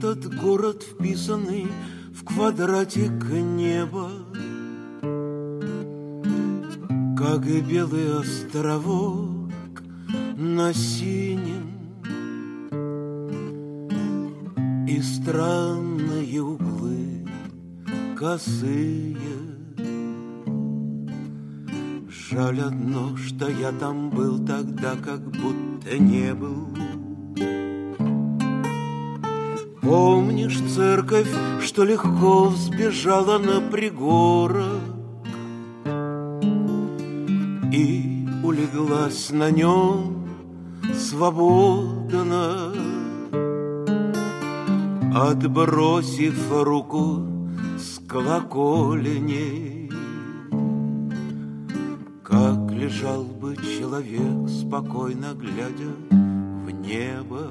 этот город, вписанный в квадратик неба, как и белый островок на синем, и странные углы косые. Жаль одно, что я там был тогда, как будто не был. Помнишь церковь, что легко взбежала на пригорок и улеглась на нем свободно, отбросив руку с колоколеней? Как лежал бы человек, спокойно глядя в небо.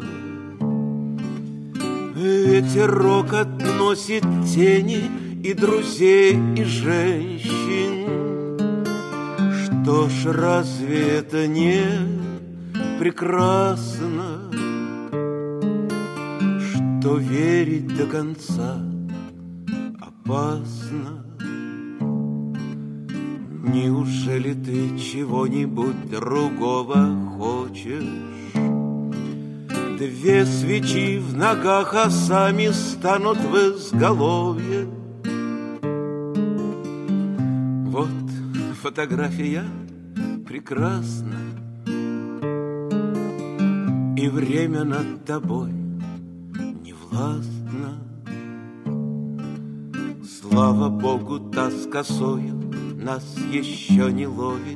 Ветерок относит тени и друзей, и женщин. Что ж, разве это не прекрасно, что верить до конца опасно? Неужели ты чего-нибудь другого хочешь? Две свечи в ногах, а сами станут в изголовье. Вот фотография прекрасна, и время над тобой не властно. Слава Богу, та с косою нас еще не ловит.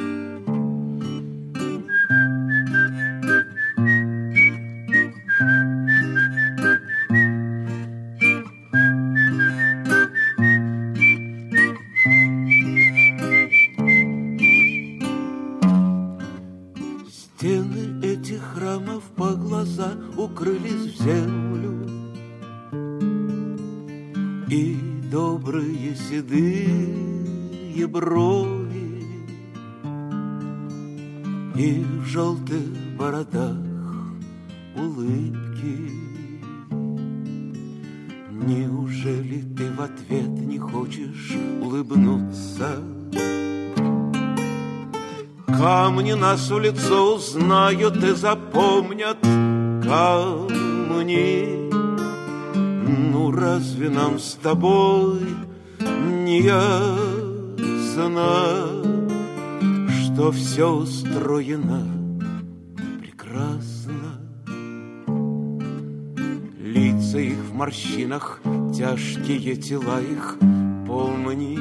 Стены этих храмов по глаза укрылись в землю, и добрые седые брови, и в желтых бородах улыбки. Неужели ты в ответ не хочешь улыбнуться? Камни нас в лицо узнают и запомнят камни. Ну разве нам с тобой не ясно, что все устроено прекрасно? Лица их в морщинах, тяжкие тела их, помни.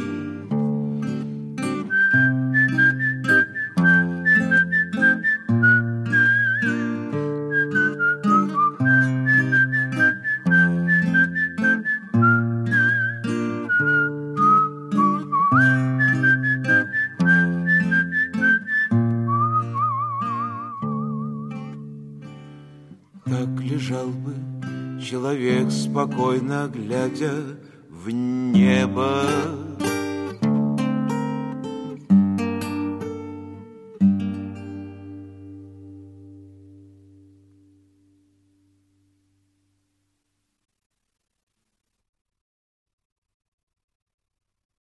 Так лежал бы человек, спокойно глядя в небо.